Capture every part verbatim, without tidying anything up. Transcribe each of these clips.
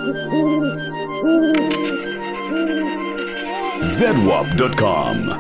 zedwap dot com.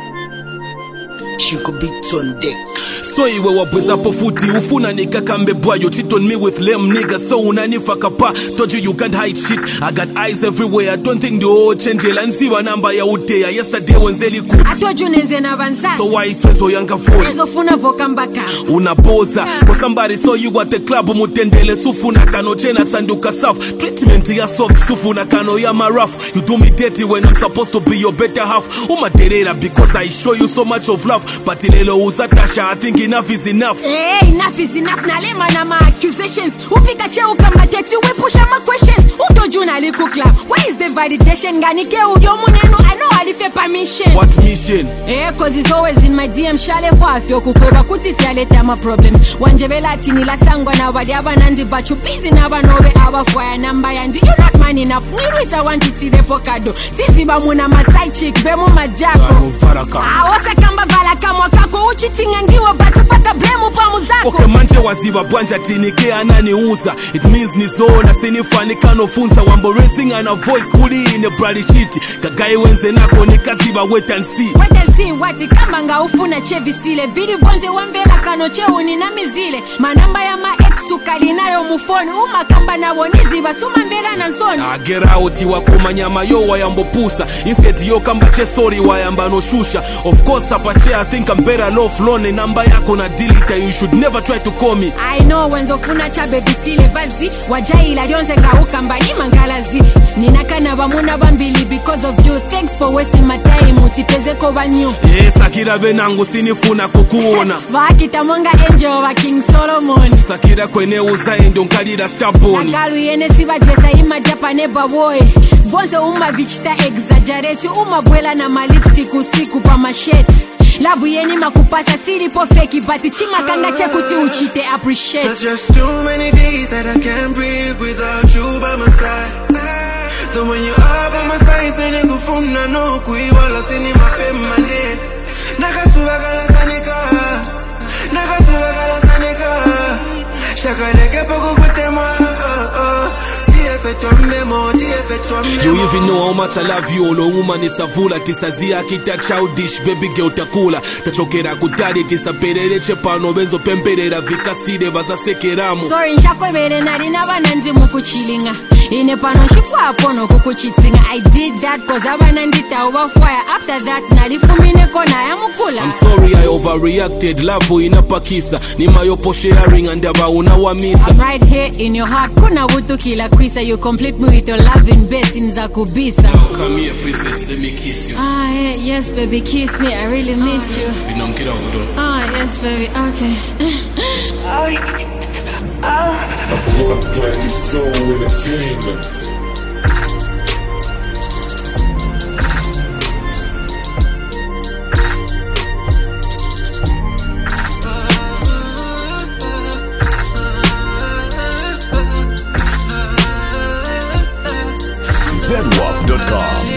Chico beats on deck. So iwe wabwezapo futi ufuna nikakambe bwayo. Cheat on me with lame niggas so unanifaka pa. Told you you can't hide shit. I got eyes everywhere. I don't think the whole change lanziwa namba ya utea. Yesterday wenzeli kuti I told you nenze na vanza. So why iswezo yanga phone Ezo funa voka mbaka unaboza yeah. For somebody so you at the club mutendele sufuna kano chena sanduka soft. Treatment ya soft sufuna kano ya rough. You do me dirty when I'm supposed to be your better half. Umaterera because I show you so much of love. But ilelo uzatasha I think enough is enough. Hey, enough is enough. Nalema na ma accusations. Ufika cheo kama teti we push my questions. Utoju na liku club. Where is the validation? Ganike uyo munenu. I know alife permission. What mission? Eh, cause it's always in my D M. Shale for afyo kukweba kuti fialeta ma problems. Wanjebela tini la sangwa na wadi aba nandi bachu busy na wanowe awa fwaya namba yandi. You not man enough. Niru isa wanti tide pokado. Tizi ba muna ma side chick. Bemo majako. Awasa kamba vala kama kako. Uchitinga ndiwa batu faka blemu pa muzako. Okay manje waziba bwanja tinike anani uza. It means nizona sinifani kano funza. Wambo racing ana voice kuli ine brali shiti. Kagai wenze nako nikaziba wait and see. Wait and see wati kama nga ufuna chevi sile. Vidi bonze wambela kano cheo ni na mizile. Manamba ya ma ex tukali nayo mufoni. Uma kamba na woniziba suma mbela na nsoni. Ah, get out wakuma nyama yo wayambo pusa. Instead yo kamba che sorry wayamba no shusha. Of course apache I think I'm better off lone. Namba yako na delete you should never try to call me. I know wenzo funa cha baby sile bazi. Wajaila dionze nga ukamba ni mangalazi. Ninakana bamuna bambili because of you. Thanks for wasting my time. Utipeze ko banyo. Yes Sakira benangu sinifuna kukuona. Wakita mwanga angel wa King Solomon. Sakira kwene uzaendo nkalira stubborn. Nagalu yene siva jesa ima japane baboy. Bonze uma vichita exaggerate. Uma bwela na ma lipstick usiku pa machete. Labu yeni makupasa siri po fake. Bati chima kanga chekuti uchite appreciate. There's just too many days that I can't breathe without you by my side. The when you are by my side, say nigga from na no kui wala sini mapema ne. Nakasuba kala sanika, nakasuba kala sanika. Shaka leke poko kutema. You even know how much I love you. Olo woman is a vula. Tisazia kita childish. Baby girl takula. Tachokera kutari. Tisapere chepano. Benzo pemperera. Vika side. Baza sekeramu. Sorry nshakwe bere narina bananzi mukuchilinga. Ine pano shifwa apono kukuchitinga. I did that cause abanandita over fire. After that nalifumine kona ya mukula. I'm sorry I overreacted. Love inapakisa. Ni mayopo sharing andaba unawamisa. I'm right here in your heart. Kuna wutu kila kwisa. You complete me with your loving best in Zakubisa. Now come here princess, let me kiss you. Ah yeah, yes baby, kiss me, I really miss you. Ah yes baby, okay. Play Soul Entertainment. zedwap dot com.